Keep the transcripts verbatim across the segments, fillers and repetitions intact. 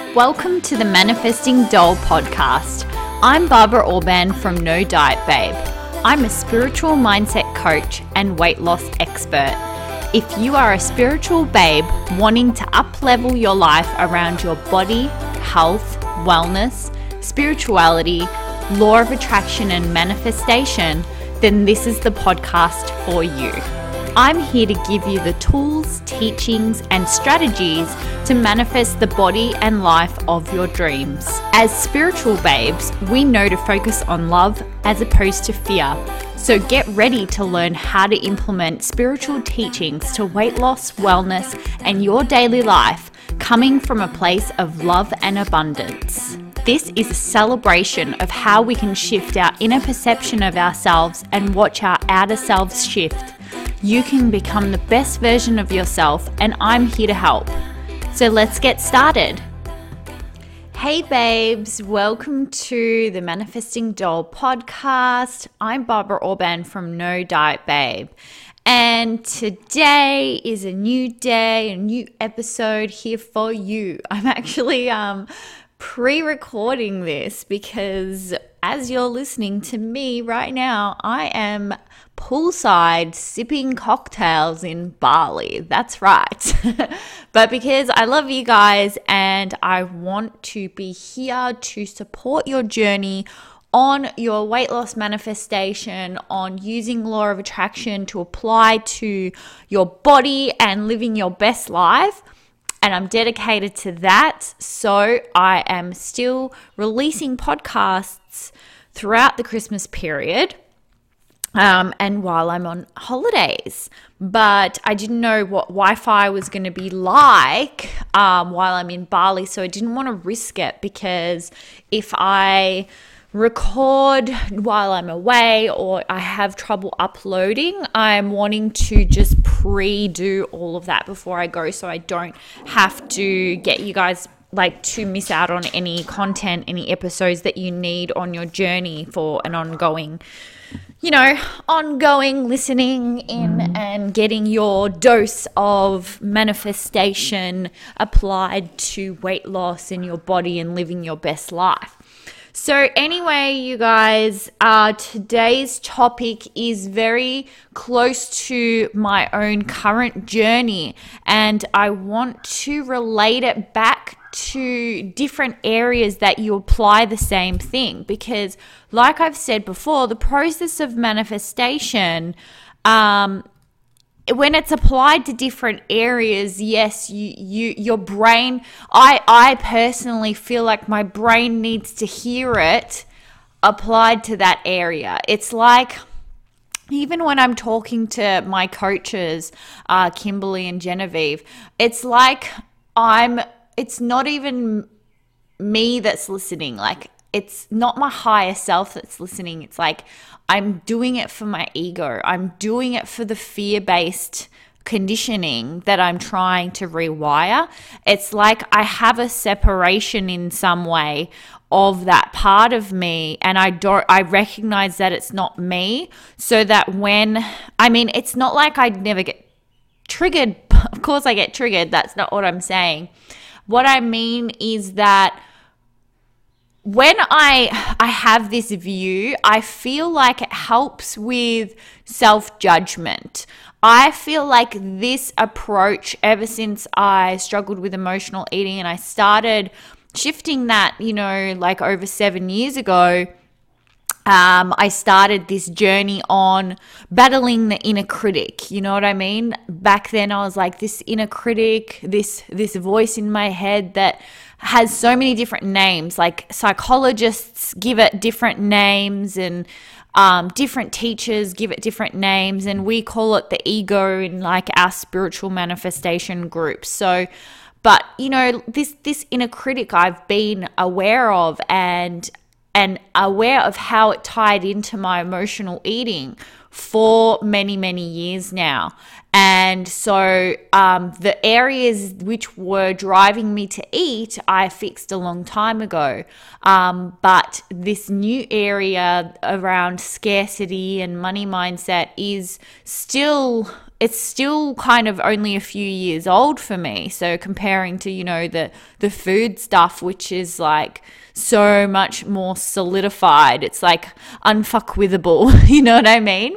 Welcome to the Manifesting Doll podcast. I'm Barbara Orban from No Diet Babe. I'm a spiritual mindset coach and weight loss expert. If you are a spiritual babe wanting to up-level your life around your body, health, wellness, spirituality, law of attraction and manifestation, then this is the podcast for you. I'm here to give you the tools, teachings, and strategies to manifest the body and life of your dreams. As spiritual babes, we know to focus on love as opposed to fear. So get ready to learn how to implement spiritual teachings to weight loss, wellness, and your daily life, coming from a place of love and abundance. This is a celebration of how we can shift our inner perception of ourselves and watch our outer selves shift. You can become the best version of yourself, and I'm here to help. So let's get started. Hey babes, welcome to the Manifesting Doll podcast. I'm Barbara Orban from No Diet Babe. And today is a new day, a new episode here for you. I'm actually um, pre-recording this because as you're listening to me right now, I am poolside sipping cocktails in Bali. That's right. But because I love you guys and I want to be here to support your journey on your weight loss manifestation, on using law of attraction to apply to your body and living your best life, and I'm dedicated to that. So I am still releasing podcasts throughout the Christmas period. Um, and while I'm on holidays, but I didn't know what Wi-Fi was going to be like um, while I'm in Bali, so I didn't want to risk it, because if I record while I'm away or I have trouble uploading, I'm wanting to just pre-do all of that before I go, so I don't have to get you guys like to miss out on any content, any episodes that you need on your journey for an ongoing you know, ongoing listening in and getting your dose of manifestation applied to weight loss in your body and living your best life. So anyway, you guys, uh, today's topic is very close to my own current journey, and I want to relate it back to different areas that you apply the same thing, because like I've said before, the process of manifestation, um, when it's applied to different areas, yes, you, you, your brain, I, I personally feel like my brain needs to hear it applied to that area. It's like, even when I'm talking to my coaches, uh, Kimberly and Genevieve, it's like I'm, it's not even me that's listening. Like, it's not my higher self that's listening. It's like I'm doing it for my ego. I'm doing it for the fear-based conditioning that I'm trying to rewire. It's like I have a separation in some way of that part of me, and I don't I recognize that it's not me, so that when I mean it's not like I never get triggered. Of course I get triggered. That's not what I'm saying. What I mean is that when I I have this view, I feel like it helps with self-judgment. I feel like this approach, ever since I struggled with emotional eating and I started shifting that, you know, like over seven years ago, Um, I started this journey on battling the inner critic. You know what I mean? Back then I was like this inner critic, this this voice in my head that has so many different names. Like psychologists give it different names, and um, different teachers give it different names, and we call it the ego in like our spiritual manifestation group. So, but you know, this this inner critic I've been aware of and and aware of how it tied into my emotional eating for many, many years now. And so um, the areas which were driving me to eat, I fixed a long time ago. Um, but this new area around scarcity and money mindset is still it's still kind of only a few years old for me. So comparing to, you know, the the food stuff, which is like so much more solidified, it's like unfuckwithable, you know what I mean?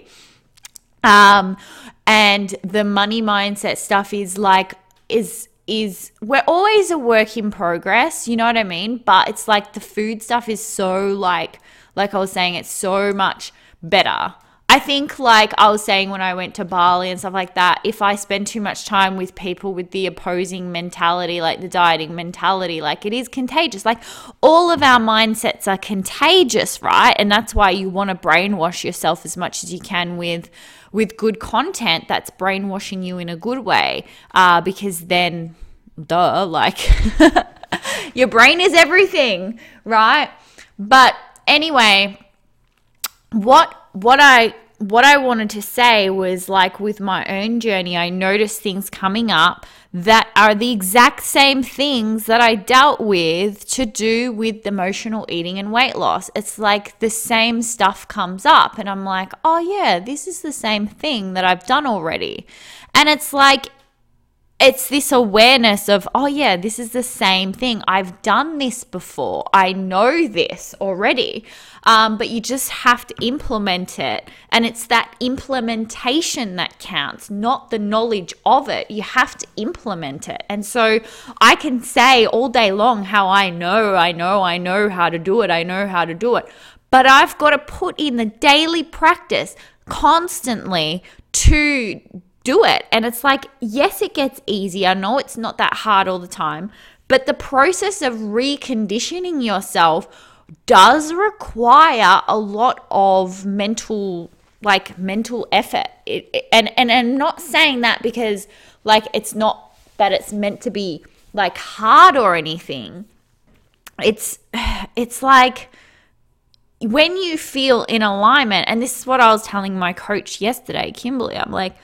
Um, and the money mindset stuff is like, is is we're always a work in progress, you know what I mean? But it's like the food stuff is so like, like I was saying, it's so much better. I think, like I was saying when I went to Bali and stuff like that, if I spend too much time with people with the opposing mentality, like the dieting mentality, like it is contagious. Like all of our mindsets are contagious, right? And that's why you want to brainwash yourself as much as you can with with good content that's brainwashing you in a good way, uh, because then, duh, like your brain is everything, right? But anyway, what what I what I wanted to say was, like, with my own journey, I noticed things coming up that are the exact same things that I dealt with to do with emotional eating and weight loss. It's like the same stuff comes up and I'm like, oh yeah, this is the same thing that I've done already. And it's like, it's this awareness of, oh yeah, this is the same thing. I've done this before. I know this already. Um, but you just have to implement it. And it's that implementation that counts, not the knowledge of it. You have to implement it. And so I can say all day long how I know, I know, I know how to do it. I know how to do it. But I've got to put in the daily practice constantly to do it. And it's like, yes, it gets easier. No, it's not that hard all the time. But the process of reconditioning yourself does require a lot of mental, like mental effort. It, it, and, and I'm not saying that because like it's not that it's meant to be like hard or anything. It's, it's like when you feel in alignment, and this is what I was telling my coach yesterday, Kimberly, I'm like,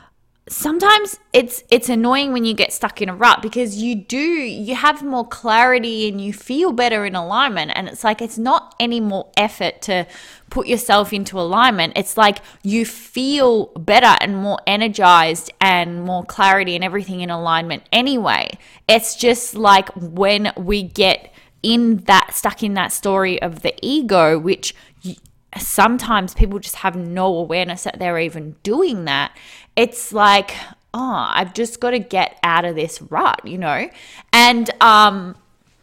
sometimes it's it's annoying when you get stuck in a rut because you do you have more clarity and you feel better in alignment, and it's like it's not any more effort to put yourself into alignment. It's like you feel better and more energized and more clarity and everything in alignment anyway. It's just like when we get in that stuck in that story of the ego, which you, sometimes people just have no awareness that they're even doing that. It's like, oh, I've just got to get out of this rut, you know? And um,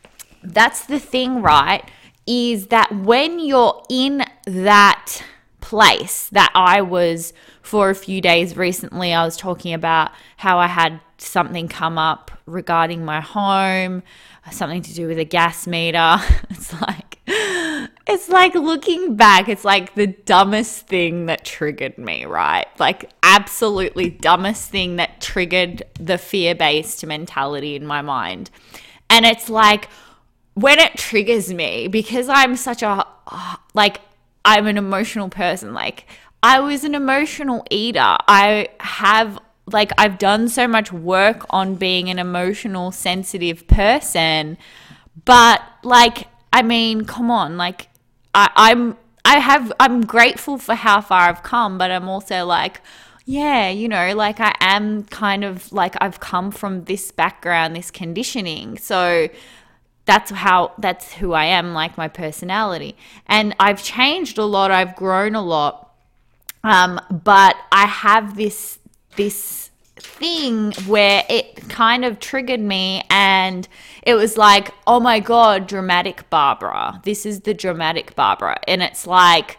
that's the thing, right? Is that when you're in that place that I was for a few days recently, I was talking about how I had something come up regarding my home, something to do with a gas meter. It's like, it's like looking back, it's like the dumbest thing that triggered me, right? Like absolutely dumbest thing that triggered the fear-based mentality in my mind. And it's like when it triggers me, because I'm such a, like, I'm an emotional person. Like I was an emotional eater. I have like, I've done so much work on being an emotional, sensitive person, but like, I mean, come on, like I, I'm, I have, I'm grateful for how far I've come, but I'm also like, yeah, you know, like I am kind of like, I've come from this background, this conditioning. So that's how, that's who I am, like my personality. And I've changed a lot. I've grown a lot. Um, but I have this, this thing where it kind of triggered me, and it was like, oh my God, dramatic Barbara. This is the dramatic Barbara. And it's like,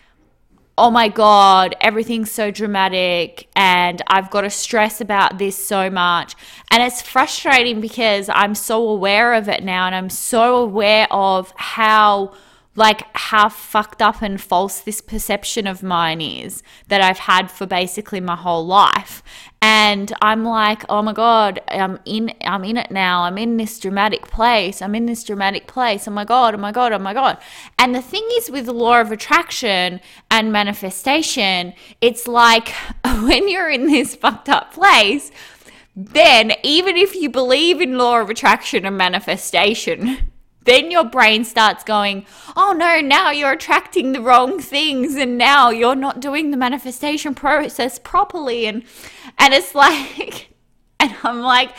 oh my God, everything's so dramatic and I've got to stress about this so much. And it's frustrating because I'm so aware of it now, and I'm so aware of how like how fucked up and false this perception of mine is that I've had for basically my whole life. And I'm like, oh my God, I'm in, I'm in it now. I'm in this dramatic place. I'm in this dramatic place. Oh my God, oh my God, oh my God. And the thing is with the law of attraction and manifestation, it's like when you're in this fucked up place, then even if you believe in law of attraction and manifestation, then your brain starts going, oh no, now you're attracting the wrong things, and now you're not doing the manifestation process properly. And And it's like, and I'm like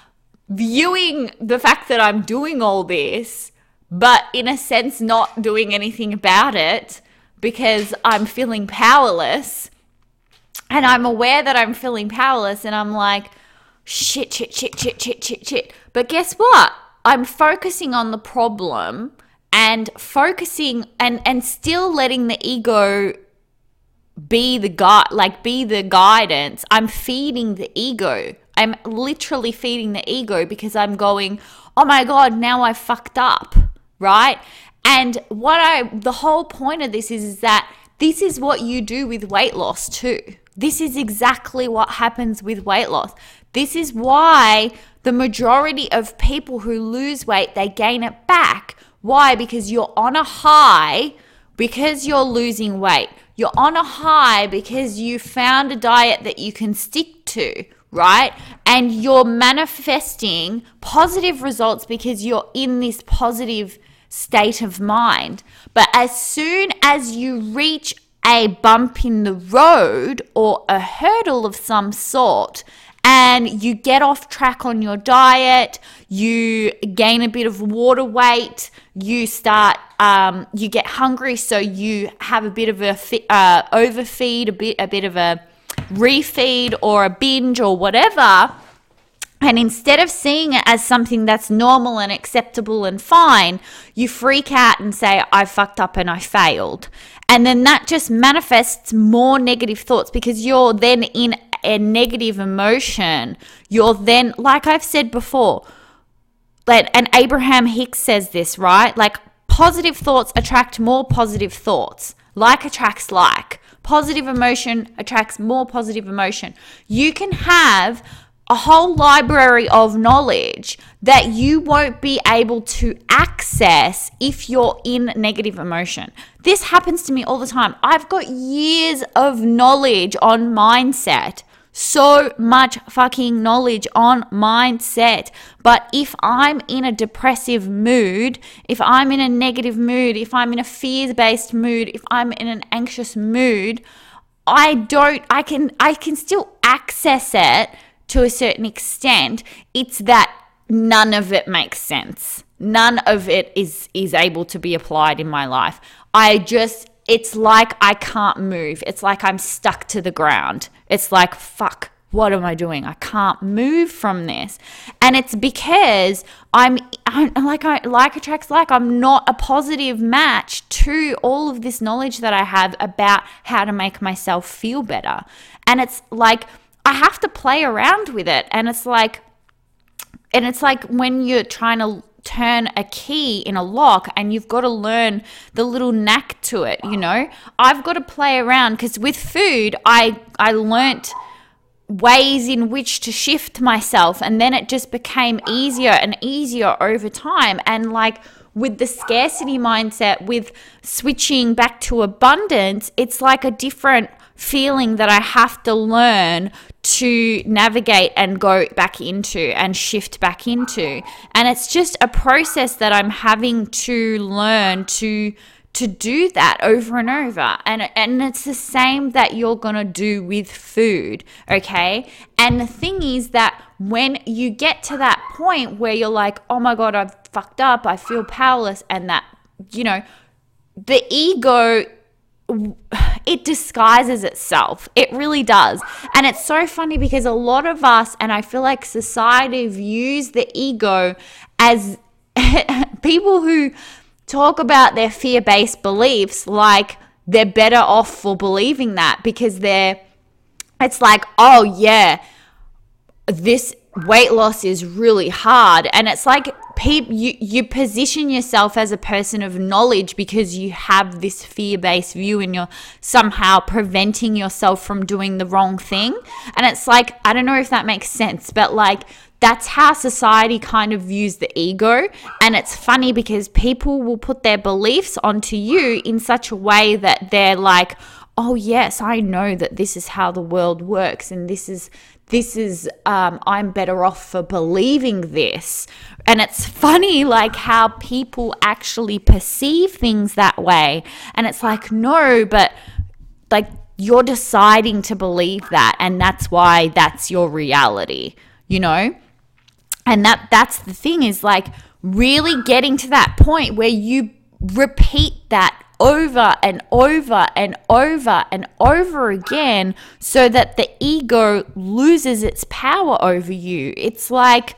viewing the fact that I'm doing all this, but in a sense not doing anything about it because I'm feeling powerless. And I'm aware that I'm feeling powerless, and I'm like, shit, shit, shit, shit, shit, shit, shit. But guess what? I'm focusing on the problem and focusing and, and still letting the ego be the guide, like be the guidance. I'm feeding the ego. I'm literally feeding the ego because I'm going, oh my God, now I fucked up, right? And what I, the whole point of this is, is that this is what you do with weight loss too. This is exactly what happens with weight loss. This is why the majority of people who lose weight, they gain it back. Why? Because you're on a high because you're losing weight. You're on a high because you found a diet that you can stick to, right? And you're manifesting positive results because you're in this positive state of mind. But as soon as you reach a bump in the road or a hurdle of some sort, and you get off track on your diet, you gain a bit of water weight, you start, um, you get hungry, so you have a bit of a fi- uh, overfeed, a bit, a bit of a refeed or a binge or whatever. And instead of seeing it as something that's normal and acceptable and fine, you freak out and say, I fucked up and I failed. And then that just manifests more negative thoughts because you're then in a negative emotion. You're then, like I've said before, like, and Abraham Hicks says this, right? Like, positive thoughts attract more positive thoughts. Like attracts like. Positive emotion attracts more positive emotion. You can have a whole library of knowledge that you won't be able to access if you're in negative emotion. This happens to me all the time. I've got years of knowledge on mindset. So much fucking knowledge on mindset. But if I'm in a depressive mood, if I'm in a negative mood, if I'm in a fear-based mood, if I'm in an anxious mood, I don't, I can, I can still access it to a certain extent. It's that none of it makes sense. None of it is, is able to be applied in my life. I just, it's like I can't move. It's like I'm stuck to the ground. It's like, fuck, what am I doing? I can't move from this. And it's because I'm, I'm like, I, like attracts like, I'm not a positive match to all of this knowledge that I have about how to make myself feel better. And it's like, I have to play around with it. And it's like, and it's like when you're trying to turn a key in a lock and you've got to learn the little knack to it, you know? I've got to play around because with food, I, I learnt ways in which to shift myself, and then it just became easier and easier over time. And like with the scarcity mindset, with switching back to abundance, it's like a different feeling that I have to learn to navigate and go back into and shift back into. And it's just a process that I'm having to learn to to do that over and over. And and it's the same that you're going to do with food, okay? And the thing is that when you get to that point where you're like, oh my God, I've fucked up, I feel powerless, and that, you know, the ego, it disguises itself. It really does. And it's so funny because a lot of us, and I feel like society views the ego as people who talk about their fear-based beliefs like they're better off for believing that, because they're, it's like, oh yeah, this weight loss is really hard. And it's like people, you, you position yourself as a person of knowledge because you have this fear-based view and you're somehow preventing yourself from doing the wrong thing. And it's like, I don't know if that makes sense, but like, that's how society kind of views the ego. And it's funny because people will put their beliefs onto you in such a way that they're like, oh yes, I know that this is how the world works, and this is this is um, I'm better off for believing this. And it's funny like how people actually perceive things that way. And it's like, no, but like, you're deciding to believe that, and that's why that's your reality, you know? And that that's the thing, is like really getting to that point where you repeat that over and over and over and over again so that the ego loses its power over you. It's like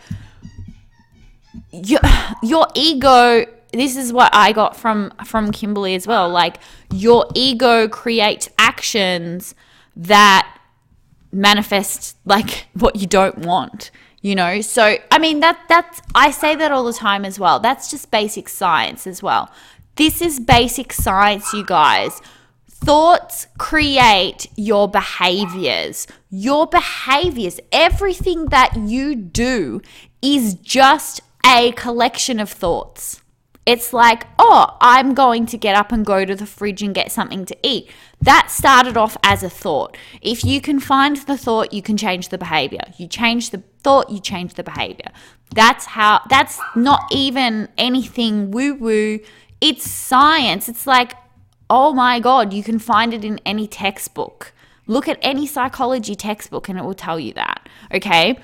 your, your ego, this is what I got from, from Kimberly as well. Like, your ego creates actions that manifest like what you don't want, you know? So, I mean, that that's, I say that all the time as well. That's just basic science as well. This is basic science, you guys. Thoughts create your behaviors. Your behaviors, everything that you do is just a collection of thoughts. It's like, oh, I'm going to get up and go to the fridge and get something to eat. That started off as a thought. If you can find the thought, you can change the behavior. You change the thought, you change the behavior. That's how, that's not even anything woo-woo. It's science. It's like, oh my God, you can find it in any textbook. Look at any psychology textbook and it will tell you that, okay?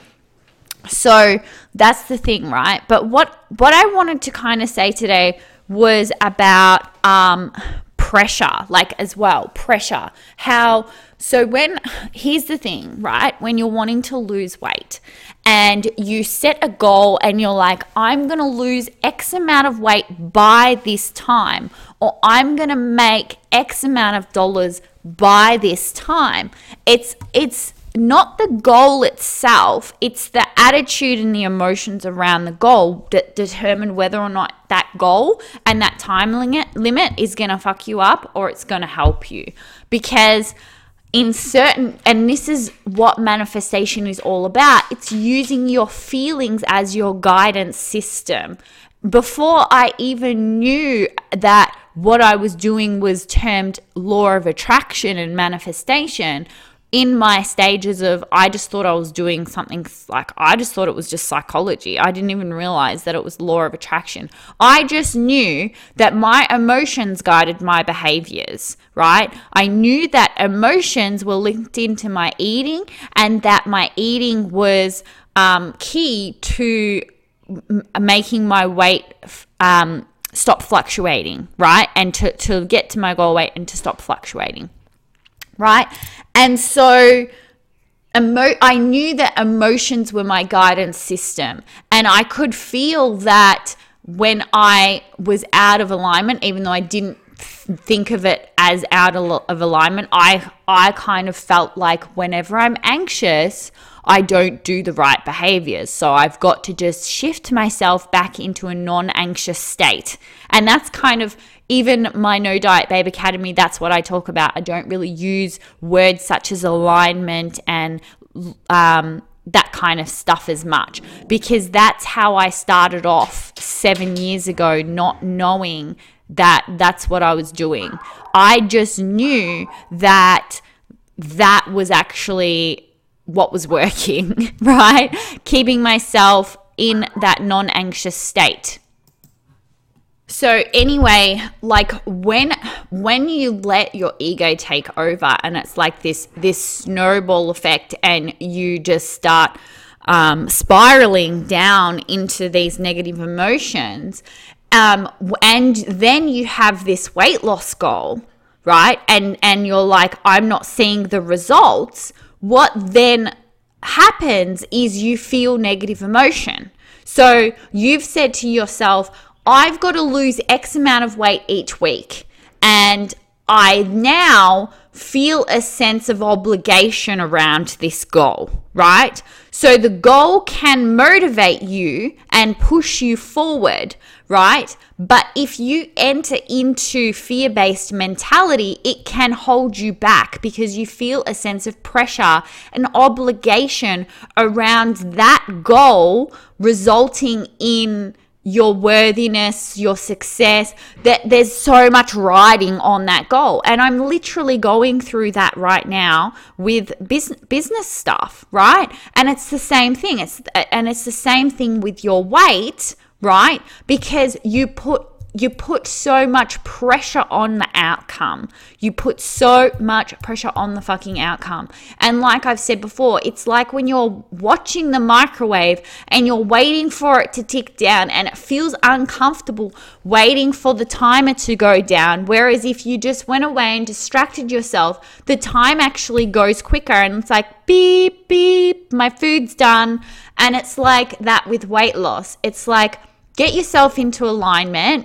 So that's the thing, right? But what, what I wanted to kind of say today was about um, pressure, like as well, pressure. How, so when, here's the thing, right? When you're wanting to lose weight and you set a goal and you're like, I'm going to lose X amount of weight by this time, or I'm going to make X amount of dollars by this time. It's, it's, not the goal itself, it's the attitude and the emotions around the goal that determine whether or not that goal and that time limit limit is going to fuck you up or it's going to help you. Because in certain, and this is what manifestation is all about, it's using your feelings as your guidance system. Before I even knew that what I was doing was termed law of attraction and manifestation, in my stages of, I just thought I was doing something like, I just thought it was just psychology. I didn't even realize that it was law of attraction. I just knew that my emotions guided my behaviors, right? I knew that emotions were linked into my eating and that my eating was um, key to m- making my weight um, stop fluctuating, right? And to, to get to my goal weight and to stop fluctuating. Right? And so emo- I knew that emotions were my guidance system. And I could feel that when I was out of alignment, even though I didn't th- think of it as out of, of alignment, I, I kind of felt like whenever I'm anxious, I don't do the right behaviors. So I've got to just shift myself back into a non-anxious state. And that's kind of, even my No Diet Babe Academy, that's what I talk about. I don't really use words such as alignment and um, that kind of stuff as much, because that's how I started off seven years ago, not knowing that that's what I was doing. I just knew that that was actually what was working, right? Keeping myself in that non-anxious state. So anyway, like when when you let your ego take over, and it's like this this snowball effect, and you just start um, spiraling down into these negative emotions, um, and then you have this weight loss goal, right? And and you're like, I'm not seeing the results. What then happens is you feel negative emotion. So you've said to yourself, I've got to lose X amount of weight each week. And I now feel a sense of obligation around this goal, right? So the goal can motivate you and push you forward, right? But if you enter into fear-based mentality, it can hold you back because you feel a sense of pressure and obligation around that goal, resulting in your worthiness, your success, that there's so much riding on that goal. And I'm literally going through that right now with business business stuff, right? And it's the same thing. It's and it's the same thing with your weight, right? Because you put you put so much pressure on the outcome. You put so much pressure on the fucking outcome. And like I've said before, it's like when you're watching the microwave and you're waiting for it to tick down, and it feels uncomfortable waiting for the timer to go down. Whereas if you just went away and distracted yourself, the time actually goes quicker, and it's like beep, beep, my food's done. And it's like that with weight loss. It's like, get yourself into alignment.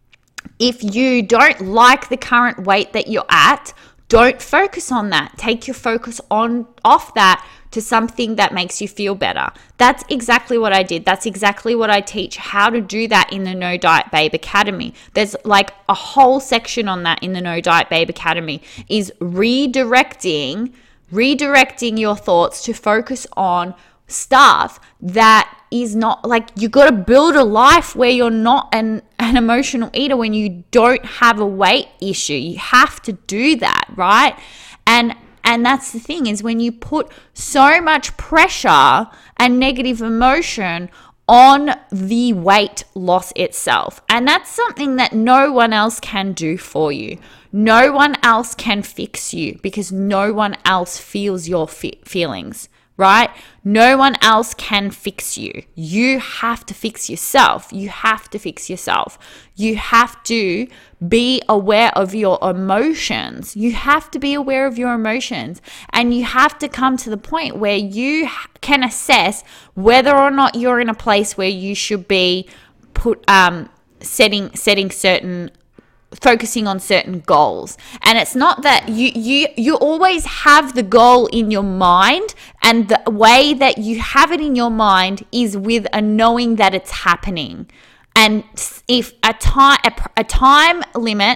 If you don't like the current weight that you're at, don't focus on that. Take your focus on off that to something that makes you feel better. That's exactly what I did. That's exactly what I teach how to do that in the No Diet Babe Academy. There's like a whole section on that in the No Diet Babe Academy, is redirecting, redirecting your thoughts to focus on stuff that is not, like, you got to build a life where you're not an, an emotional eater when you don't have a weight issue. You have to do that, right? And and that's the thing, is when you put so much pressure and negative emotion on the weight loss itself. And that's something that no one else can do for you. No one else can fix you, because no one else feels your fe- feelings. Right? No one else can fix you. You have to fix yourself. You have to fix yourself. You have to be aware of your emotions. You have to be aware of your emotions. And you have to come to the point where you can assess whether or not you're in a place where you should be put um, setting setting certain focusing on certain goals. And it's not that you you you always have the goal in your mind, and the way that you have it in your mind is with a knowing that it's happening. And if a time a, a time limit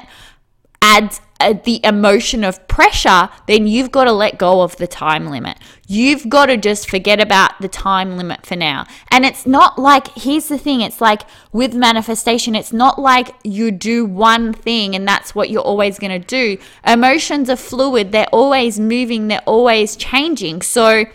adds uh, the emotion of pressure, then you've got to let go of the time limit. You've got to just forget about the time limit for now. And it's not like, here's the thing, it's like with manifestation, it's not like you do one thing and that's what you're always going to do. Emotions are fluid. They're always moving. They're always changing. So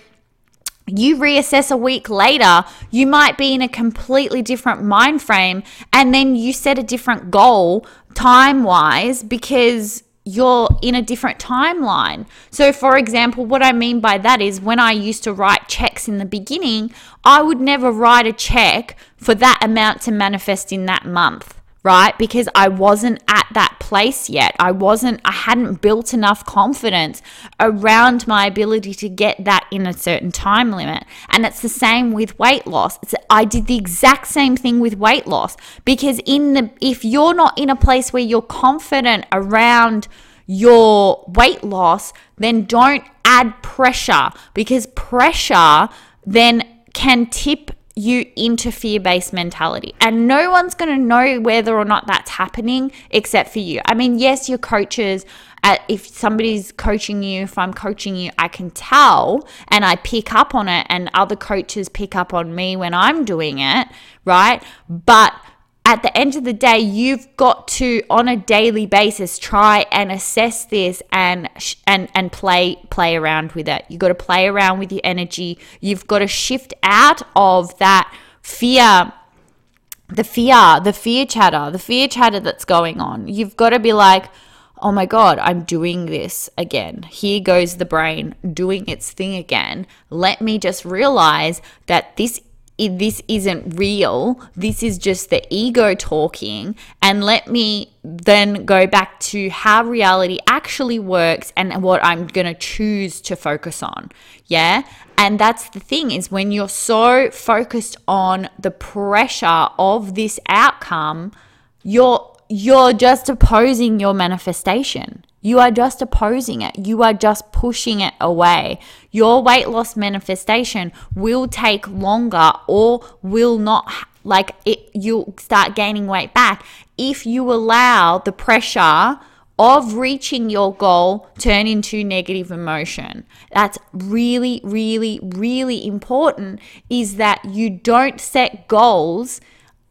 you reassess a week later, you might be in a completely different mind frame, and then you set a different goal time-wise because you're in a different timeline. So for example, what I mean by that is, when I used to write checks in the beginning, I would never write a check for that amount to manifest in that month. Right? Because I wasn't at that place yet. I wasn't, I hadn't built enough confidence around my ability to get that in a certain time limit. And it's the same with weight loss. It's, I did the exact same thing with weight loss, because in the, if you're not in a place where you're confident around your weight loss, then don't add pressure, because pressure then can tip you into fear-based mentality, and no one's going to know whether or not that's happening except for you. I mean, yes, your coaches, uh, if somebody's coaching you, if I'm coaching you, I can tell and I pick up on it, and other coaches pick up on me when I'm doing it, right? But at the end of the day, you've got to, on a daily basis, try and assess this and and and play play around with it. You've got to play around with your energy. You've got to shift out of that fear, the fear, the fear chatter, the fear chatter that's going on. You've got to be like, oh my God, I'm doing this again. Here goes the brain doing its thing again. Let me just realize that this this isn't real. This is just the ego talking, and let me then go back to how reality actually works and what I'm going to choose to focus on. Yeah. And that's the thing, is when you're so focused on the pressure of this outcome, you're you're just opposing your manifestation. You are just opposing it. You are just pushing it away. Your weight loss manifestation will take longer, or will not, like it, you'll start gaining weight back if you allow the pressure of reaching your goal turn into negative emotion. That's really, really, really important, is that you don't set goals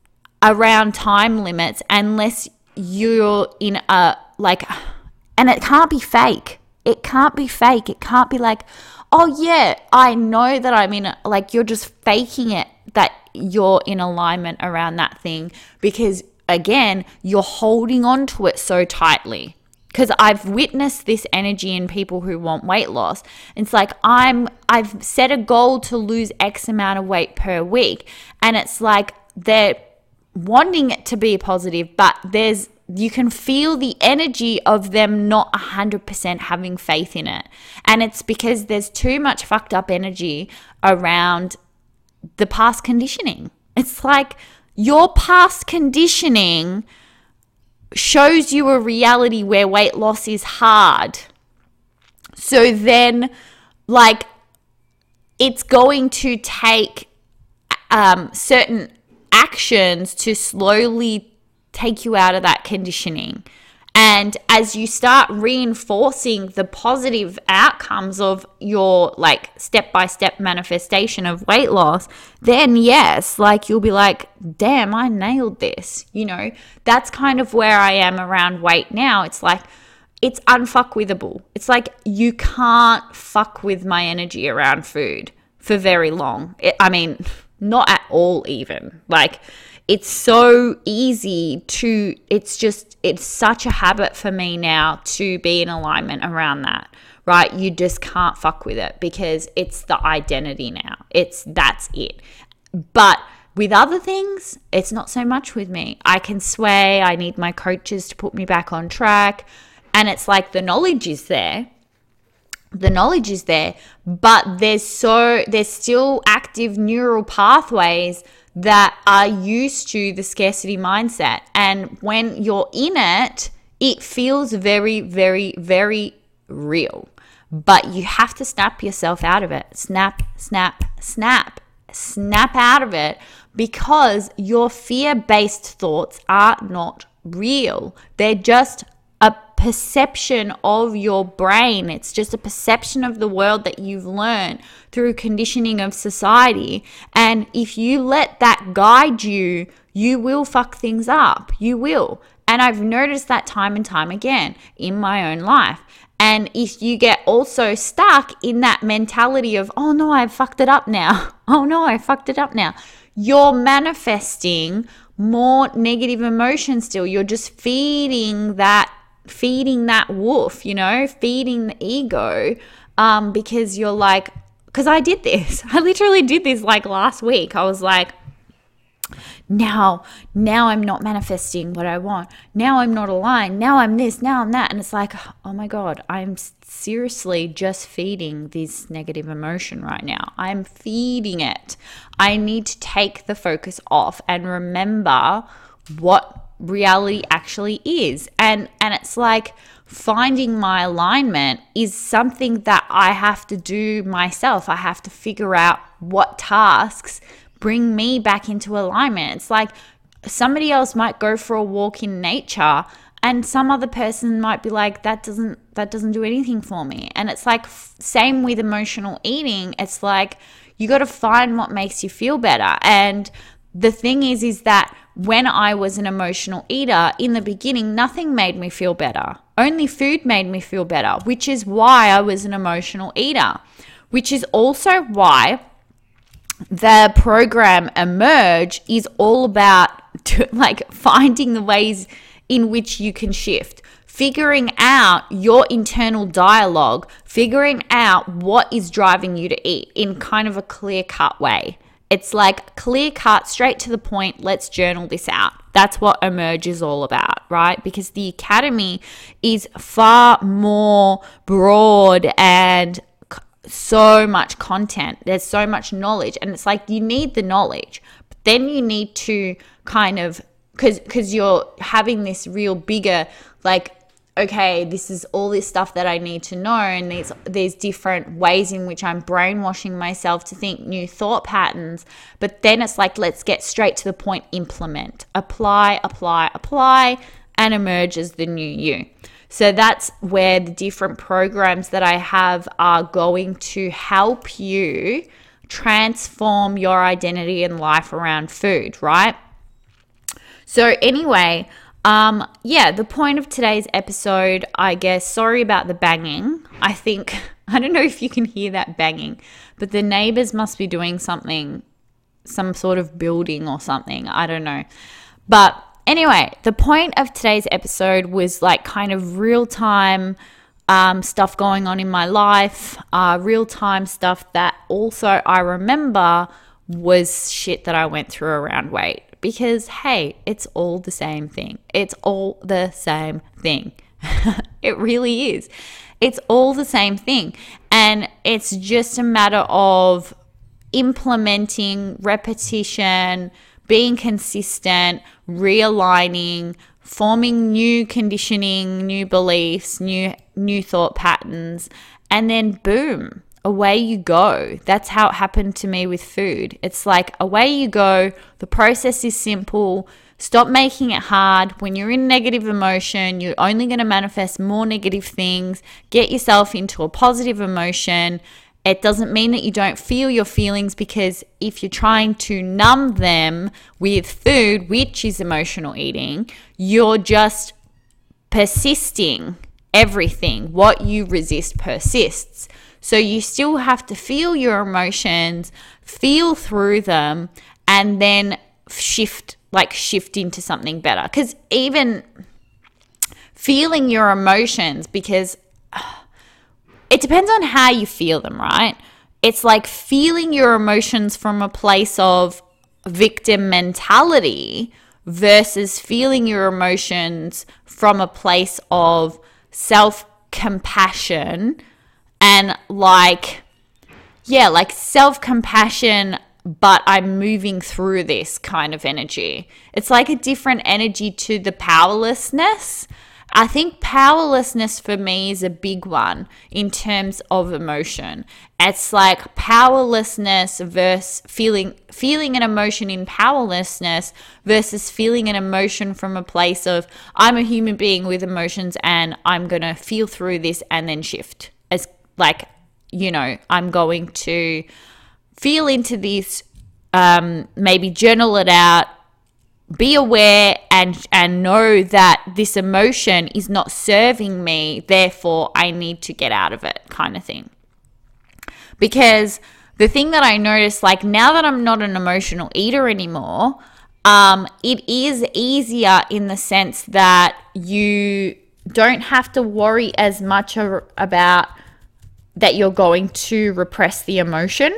around time limits unless you're in a, like, and it can't be fake. It can't be fake. It can't be like, oh yeah, I know that I'm in a, like, you're just faking it that you're in alignment around that thing, because again, you're holding on to it so tightly. Because I've witnessed this energy in people who want weight loss. It's like I'm, I've set a goal to lose X amount of weight per week. And it's like they're wanting it to be positive, but there's, you can feel the energy of them not one hundred percent having faith in it. And it's because there's too much fucked up energy around the past conditioning. It's like your past conditioning shows you a reality where weight loss is hard. So then, like, it's going to take um, certain actions to slowly take you out of that conditioning. And as you start reinforcing the positive outcomes of your like step-by-step manifestation of weight loss, then yes, like you'll be like, damn, I nailed this. You know, that's kind of where I am around weight now. It's like, it's unfuckwithable. It's like you can't fuck with my energy around food for very long. It, I mean, not at all even. Like, it's so easy to, it's just, it's such a habit for me now to be in alignment around that, right? You just can't fuck with it because it's the identity now. It's, that's it. But with other things, it's not so much with me. I can sway. I need my coaches to put me back on track. And it's like the knowledge is there. The knowledge is there, but there's so, there's still active neural pathways that are used to the scarcity mindset. And when you're in it, it feels very, very, very real. But you have to snap yourself out of it. Snap, snap, snap, snap out of it, because your fear-based thoughts are not real. They're just a perception of your brain. It's just a perception of the world that you've learned through conditioning of society. And if you let that guide you, you will fuck things up. You will. And I've noticed that time and time again in my own life. And if you get also stuck in that mentality of, oh no, I fucked it up now. Oh no, I fucked it up now. You're manifesting more negative emotions still. You're just feeding that feeding that wolf, you know, feeding the ego, um, because you're like, because I did this. I literally did this like last week. I was like, now, now I'm not manifesting what I want. Now I'm not aligned. Now I'm this, now I'm that. And it's like, oh my God, I'm seriously just feeding this negative emotion right now. I'm feeding it. I need to take the focus off and remember what reality actually is. And and it's like finding my alignment is something that I have to do myself. I have to figure out what tasks bring me back into alignment. It's like somebody else might go for a walk in nature and some other person might be like, that doesn't that doesn't do anything for me. And it's like same with emotional eating. It's like you got to find what makes you feel better. And the thing is, is that when I was an emotional eater, in the beginning, nothing made me feel better. Only food made me feel better, which is why I was an emotional eater, which is also why the program Emerge is all about to, like finding the ways in which you can shift, figuring out your internal dialogue, figuring out what is driving you to eat in kind of a clear-cut way. It's like clear cut, straight to the point, let's journal this out. That's what Emerge is all about, right? Because the Academy is far more broad and so much content. There's so much knowledge. And it's like you need the knowledge, but then you need to kind of, because because you're having this real bigger, like, okay, this is all this stuff that I need to know, and there's there's different ways in which I'm brainwashing myself to think new thought patterns. But then it's like, let's get straight to the point, implement, apply, apply, apply, and emerge as the new you. So that's where the different programs that I have are going to help you transform your identity and life around food, right? So anyway, Um, yeah, the point of today's episode, I guess, sorry about the banging. I think, I don't know if you can hear that banging, but the neighbors must be doing something, some sort of building or something. I don't know. But Anyway, the point of today's episode was like kind of real time um, stuff going on in my life, uh, real time stuff that also I remember was shit that I went through around weight. Because, hey, it's all the same thing. It's all the same thing. It really is. It's all the same thing. And it's just a matter of implementing repetition, being consistent, realigning, forming new conditioning, new beliefs, new new thought patterns, and then boom, away you go. That's how it happened to me with food. It's like away you go. The process is simple. Stop making it hard. When you're in negative emotion, you're only going to manifest more negative things. Get yourself into a positive emotion. It doesn't mean that you don't feel your feelings, because if you're trying to numb them with food, which is emotional eating, you're just persisting everything. What you resist persists. So you still have to feel your emotions, feel through them, and then shift, like shift into something better. Because even feeling your emotions, because it depends on how you feel them, right? It's like feeling your emotions from a place of victim mentality versus feeling your emotions from a place of self-compassion and like, yeah, like self-compassion, but I'm moving through this kind of energy. It's like a different energy to the powerlessness. I think powerlessness for me is a big one in terms of emotion. It's like powerlessness versus feeling feeling an emotion in powerlessness versus feeling an emotion from a place of I'm a human being with emotions and I'm going to feel through this and then shift. As like, you know, I'm going to feel into this, um, maybe journal it out, be aware and and know that this emotion is not serving me, therefore I need to get out of it, kind of thing. Because the thing that I noticed, like now that I'm not an emotional eater anymore, um, it is easier in the sense that you don't have to worry as much about that you're going to repress the emotion.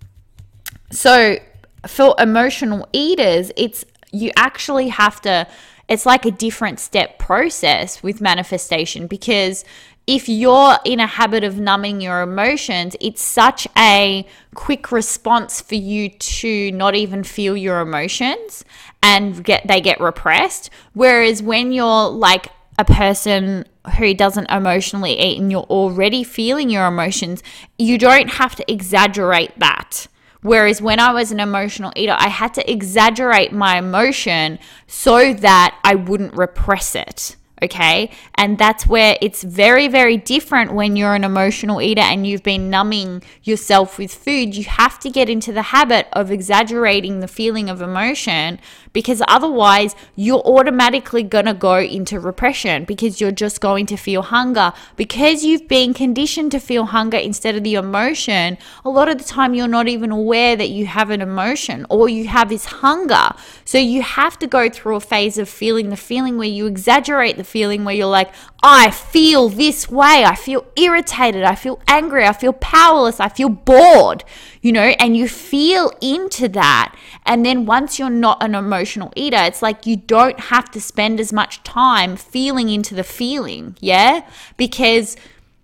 So for emotional eaters, it's you actually have to, it's like a different step process with manifestation, because if you're in a habit of numbing your emotions, it's such a quick response for you to not even feel your emotions and get they get repressed. Whereas when you're like a person who doesn't emotionally eat and you're already feeling your emotions, you don't have to exaggerate that. Whereas when I was an emotional eater, I had to exaggerate my emotion so that I wouldn't repress it. Okay. And that's where it's very, very different when you're an emotional eater and you've been numbing yourself with food. You have to get into the habit of exaggerating the feeling of emotion, because otherwise you're automatically going to go into repression, because you're just going to feel hunger. Because you've been conditioned to feel hunger instead of the emotion, a lot of the time you're not even aware that you have an emotion or you have this hunger. So you have to go through a phase of feeling the feeling where you exaggerate the feeling, where you're like, I feel this way, I feel irritated, I feel angry, I feel powerless, I feel bored, you know, and you feel into that. And then once you're not an emotional eater, it's like you don't have to spend as much time feeling into the feeling, yeah? Because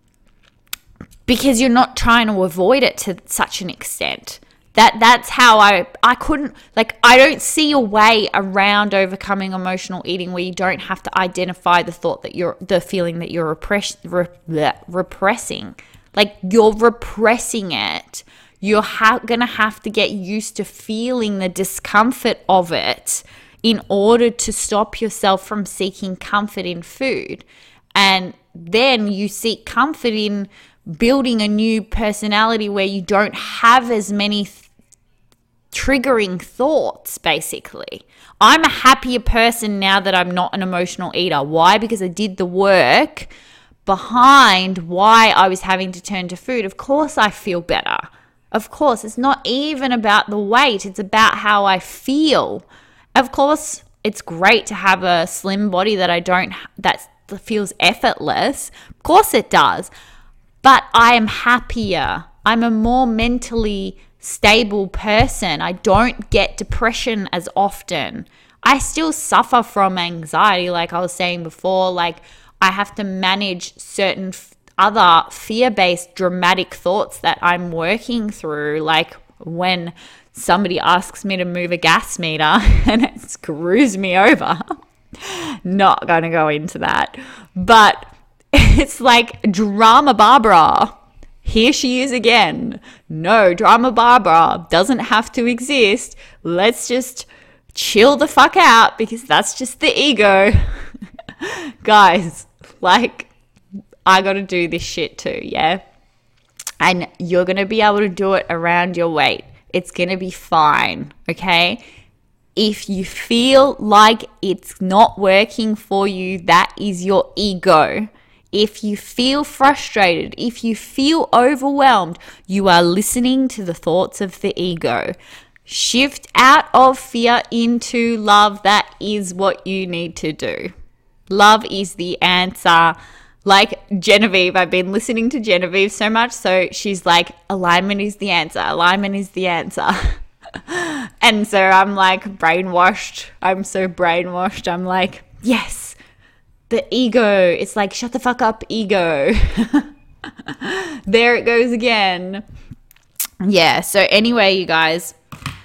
because you're not trying to avoid it to such an extent. That that's how I I couldn't, like, I don't see a way around overcoming emotional eating where you don't have to identify the thought that you're, the feeling that you're repress, re, bleh, repressing. Like, you're repressing it. You're ha- going to have to get used to feeling the discomfort of it in order to stop yourself from seeking comfort in food. And then you seek comfort in building a new personality where you don't have as many th- triggering thoughts, basically. I'm a happier person now that I'm not an emotional eater. Why? Because I did the work behind why I was having to turn to food. Of course I feel better. Of course, it's not even about the weight. It's about how I feel. Of course, it's great to have a slim body that I don't, that feels effortless. Of course it does. But I am happier. I'm a more mentally stable person. I don't get depression as often. I still suffer from anxiety, like I was saying before. Like, I have to manage certain f- other fear-based dramatic thoughts that I'm working through, like when somebody asks me to move a gas meter and it screws me over. Not going to go into that. But it's like drama Barbara. Here she is again. No, drama Barbara doesn't have to exist. Let's just chill the fuck out because that's just the ego. Guys, like, I got to do this shit too, yeah? And you're going to be able to do it around your weight. It's going to be fine, okay? If you feel like it's not working for you, that is your ego. If you feel frustrated, if you feel overwhelmed, you are listening to the thoughts of the ego. Shift out of fear into love. That is what you need to do. Love is the answer. Like Genevieve, I've been listening to Genevieve so much, so she's like, alignment is the answer. Alignment is the answer. And so I'm like brainwashed. I'm so brainwashed. I'm like, yes, the ego. It's like, shut the fuck up, ego. There it goes again. Yeah, so anyway, you guys,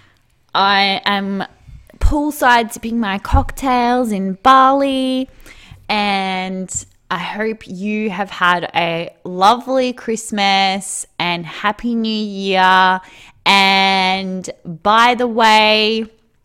I am poolside sipping my cocktails in Bali, and I hope you have had a lovely Christmas and Happy New Year. And by the way,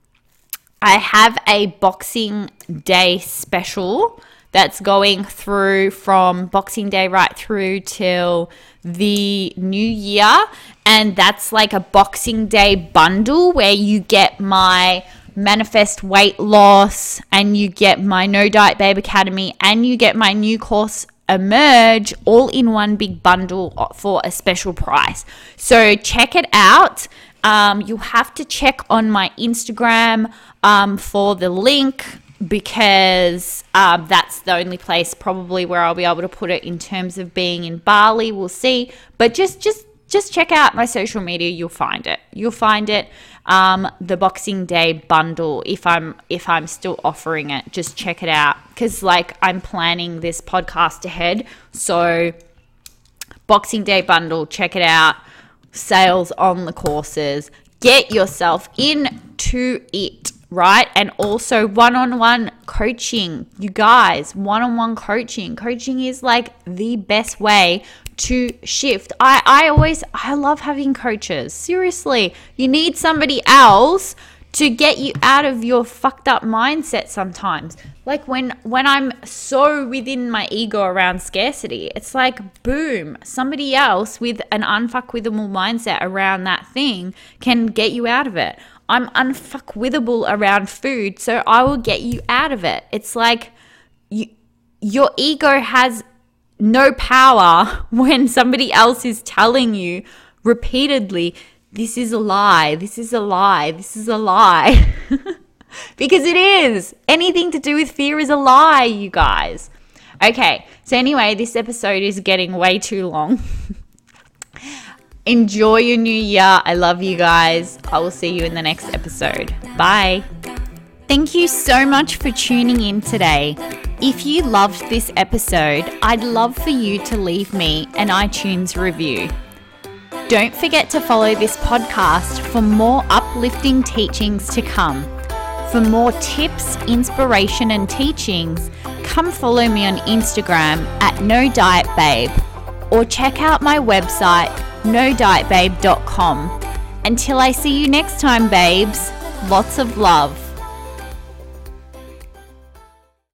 I have a Boxing Day special that's going through from Boxing Day right through till the new year. And that's like a Boxing Day bundle where you get my Manifest Weight Loss and you get my No Diet Babe Academy and you get my new course Emerge all in one big bundle for a special price. So check it out. Um, you have to check on my Instagram um, for the link, because um, that's the only place probably where I'll be able to put it in terms of being in Bali. We'll see. But just just just check out my social media. You'll find it. You'll find it. Um, the Boxing Day bundle, if I'm if I'm still offering it, just check it out, because like I'm planning this podcast ahead. So Boxing Day bundle, check it out. Sales on the courses. Get yourself into it, right? And also one-on-one coaching. You guys, one-on-one coaching. Coaching is like the best way to shift. I, I always, I love having coaches. Seriously, you need somebody else to get you out of your fucked up mindset sometimes. Like when, when I'm so within my ego around scarcity, it's like, boom, somebody else with an unfuckwithable mindset around that thing can get you out of it. I'm unfuckwithable around food, so I will get you out of it. It's like you, your ego has no power when somebody else is telling you repeatedly, this is a lie, this is a lie, this is a lie. Because it is. Anything to do with fear is a lie, you guys. Okay, so anyway, this episode is getting way too long. Enjoy your new year. I love you guys. I will see you in the next episode. Bye. Thank you so much for tuning in today. If you loved this episode, I'd love for you to leave me an iTunes review. Don't forget to follow this podcast for more uplifting teachings to come. For more tips, inspiration, and teachings, come follow me on Instagram at No Diet Babe, or check out my website, no diet babe dot com. Until I see you next time, babes, lots of love.